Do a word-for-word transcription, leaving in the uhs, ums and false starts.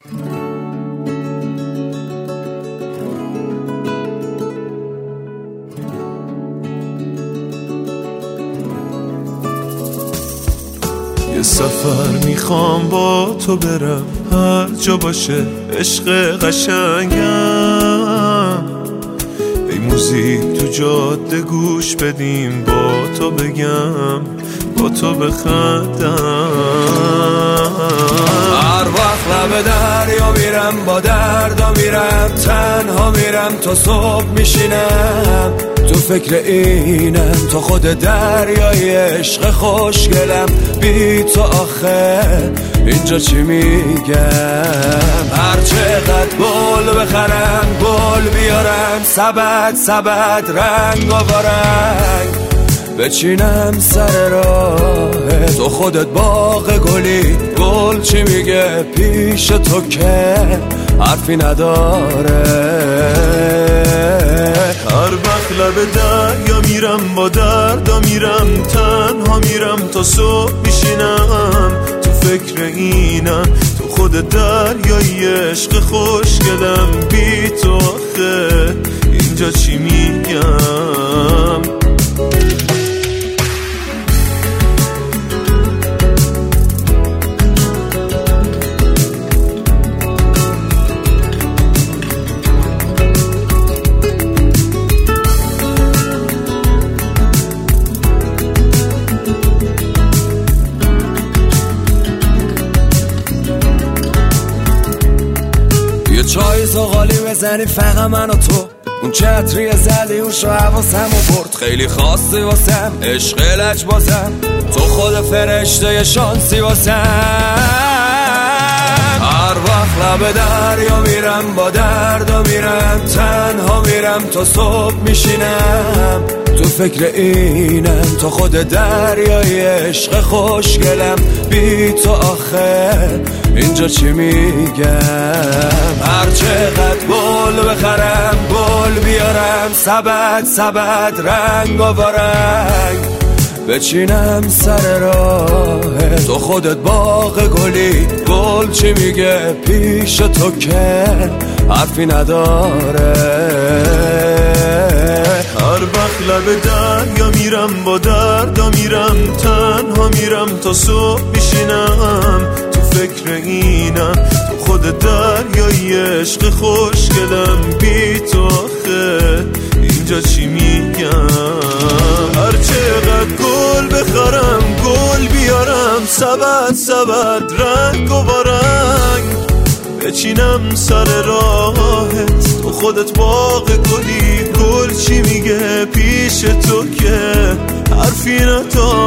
یه سفر میخوام با تو برم، هر جا باشه عشق قشنگم. ای موزیک تو جاده گوش بدیم، با تو بگم با تو بخندم. هر وقت لب دریا میرم با دردا میرم، تنها میرم تا صبح میشینم. تو فکر اینم تا خود دریای عشق خوشگلم. بی تو آخه اینجا چی میگم؟ هر چقدر گل بخرم گل بیارم، سبد سبد رنگ و رنگ بچینم سر راه تو. خودت باغ گلی، گل چی میگه پیش تو که حرفی نداره. هر وقت لب دریا میرم با دردا میرم، تنها میرم تا صبح میشینم. تو فکر اینم تو خود دریای عشق خوشگلم. بی تو آخه اینجا چی میگم؟ چای زغالی بزنی فقط من و تو، اون چتری زدی اون شو حواسمو برد. خیلی خاصی واسم عشق لج بازم، تو خود فرشته شانسی واسم. هر وقت لب دریا میرم با دردا میرم، تنها میرم تا صبح میشینم. تو فکر اینم تا خود دریای عشق خوشگلم. بی تو آخه اینجا چی میگم؟ هر چقدر گل بخرم گل بیارم، سبد سبد رنگ و رنگ بچینم سر راه تو. خودت باغ گلی، گل چی میگه پیش تو که حرفی نداره. هر وقت لب دریا میرم با دردا میرم، تنها میرم تا صبح میشینم. تو فکر اینم تو خود دریای عشق خوشگلم. بی تو آخه اینجا چی میگم؟ هر چقدر گل بخرم گل بیارم، سبد سبد رنگ و رنگ بچینم سر راهت. تو خودت باغ گلی، گل چی میگه پیش تو که حرفی نداره.